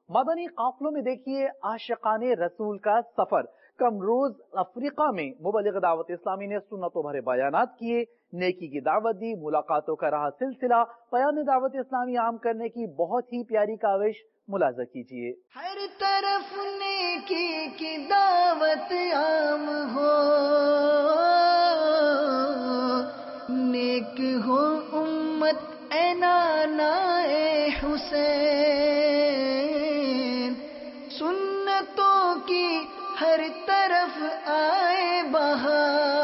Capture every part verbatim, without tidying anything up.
مدنی قافلوں میں دیکھیے عاشقان رسول کا سفر۔ کم روز افریقہ میں مبلغ دعوت اسلامی نے سنتوں بھرے بیانات کیے، نیکی کی دعوت دی، ملاقاتوں کا رہا سلسلہ، پیام دعوت اسلامی عام کرنے کی بہت ہی پیاری کاوش ملاحظہ کیجیے۔ ہر طرف نیکی کی دعوت عام ہو، نیک ہو امت اے نانا اے حسین، سنتوں کی ہر طرف آئے بہار،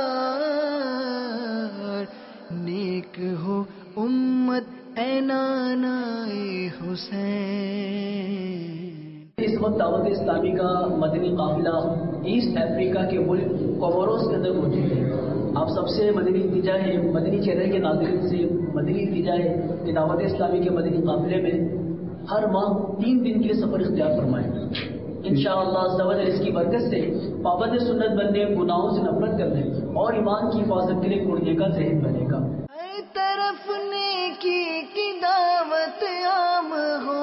نیک ہو امت اے نانا اے حسین۔ اس وقت دعوت اسلامی کا مدنی قافلہ ایسٹ افریقہ کے ملک کوموروس کے اندر موجود ہے۔ آپ سب سے مدنی التجا ہے، مدنی چینل کے ناظرین سے مدنی التجا ہے کہ دعوت اسلامی کے مدنی قافلے میں ہر ماہ تین دن کے سفر اختیار فرمائیں۔ انشاءاللہ عز و جل اس کی برکت سے پابند سنت بننے، گناہوں سے نفرت کرنے اور ایمان کی حفاظت کے لیے اڑنے کا ذہن بنے گا۔ ہر طرف نیکی کی دعوت عام ہو،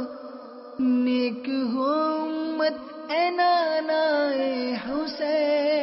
نیک ہو امت اے نانا اے حسین،